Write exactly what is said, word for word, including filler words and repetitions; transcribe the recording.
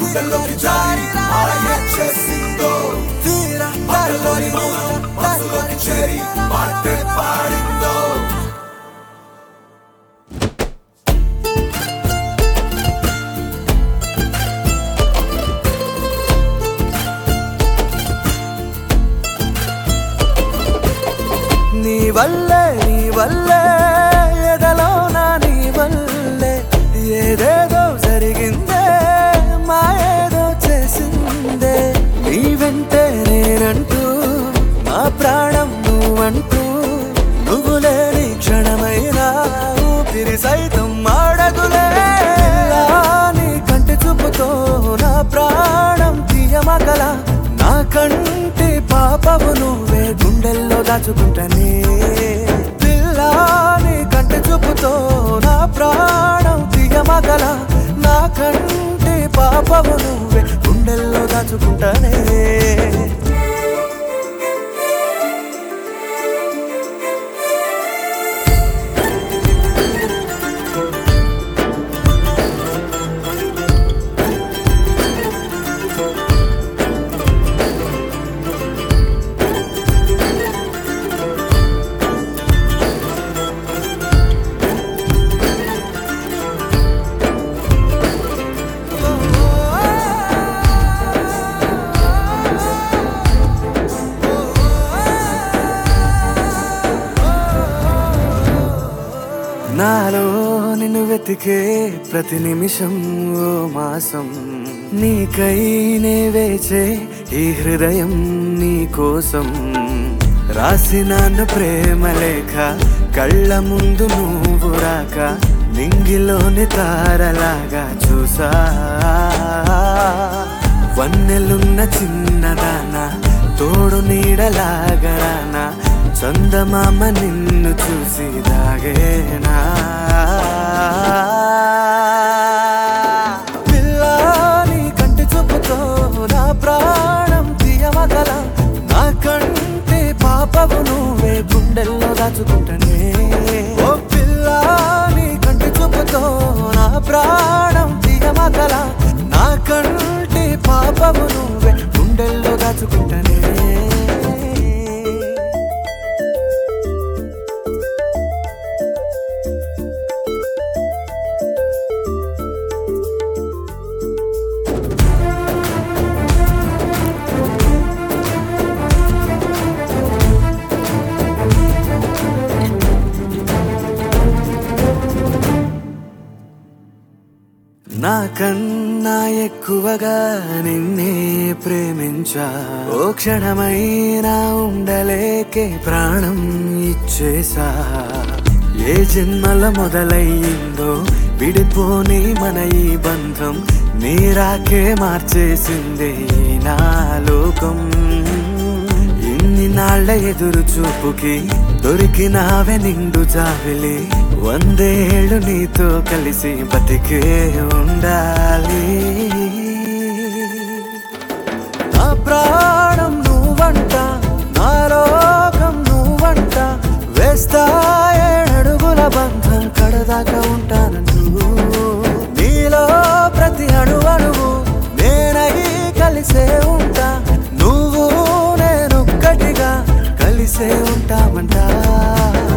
గుండెల్లోకి జారి మాయచేసిందో మాటలోని మౌనం మనసులోకి చేరి పాటే పాడిందో. నీ వల్లే నీ వల్లే ఎదలోనా నీ వల్లే ఏదేదో జరిగిందే మాయేదో చేసిందే. నీ వెంటే నేనంటూ నా ప్రాణం నువ్వంటూ నువ్వు లేని క్షణమైనా ఊపిరి సైతం ఆడదులే. నీ కంటి చూపుతో నా ప్రాణం తీయమగల నా కంటి పాపవు నువ్వే గుండెల్లో దాచుకుంటానే. పిల్లా నీ కంటి చూపుతో నా ప్రాణం తీయమగల నా కంటి పాపవు నువ్వే గుండెల్లో దాచుకుంటానే. నాలో నిన్ను వెతికే ప్రతి నిమిషం ఓ మాసం నీకై నే వేచే ఈ హృదయం నీ కోసం రాసిన ప్రేమ లేఖ కళ్ళ ముందు నువ్వు రాక నింగిలోని తారలాగా చూసా. వన్నెలున్న చిన్నదాన తోడు నీడలాగరానా చందమామ నిన్ను చూసి దాగేనా. పిల్లా నీ కంటి చూపుతో నా ప్రాణం తీయమగల నా కంటి పాపవు నువ్వే గుండెల్లో దాచుకుంటానే. ఓ పిల్లా నీ కంటి చూపుతో నా ప్రాణం తీయమగల నా కంటి పాపవు నువ్వే గుండెల్లో దాచుకుంటానే. నాకన్నా ఎక్కువగా నిన్నే ప్రేమించా ఓ క్షణమైనా ఉండలేకే ప్రాణం ఇచ్చేసా. ఏ జన్మల మొదలయ్యిందో విడిపోని మన ఈ బంధం నీరాకే మార్చేసిందే నా లోకం. ఇన్ని నాళ్ల ఎదురు చూపుకి దొరికినావే నిండు జావిలి వందేళ్ళు నీతో కలిసి బతికే ఉండాలి. నా ప్రాణం నువ్వంట నా లోకం నువ్వంట వేస్తా ఏడడుగుల బంధం కడదాకా ఉంటానంటూ నీలో ప్రతి అణువణువు నేనై కలిసే ఉంటా. నువ్వు నేనొక్కటిగా కలిసే ఉంటామంటా.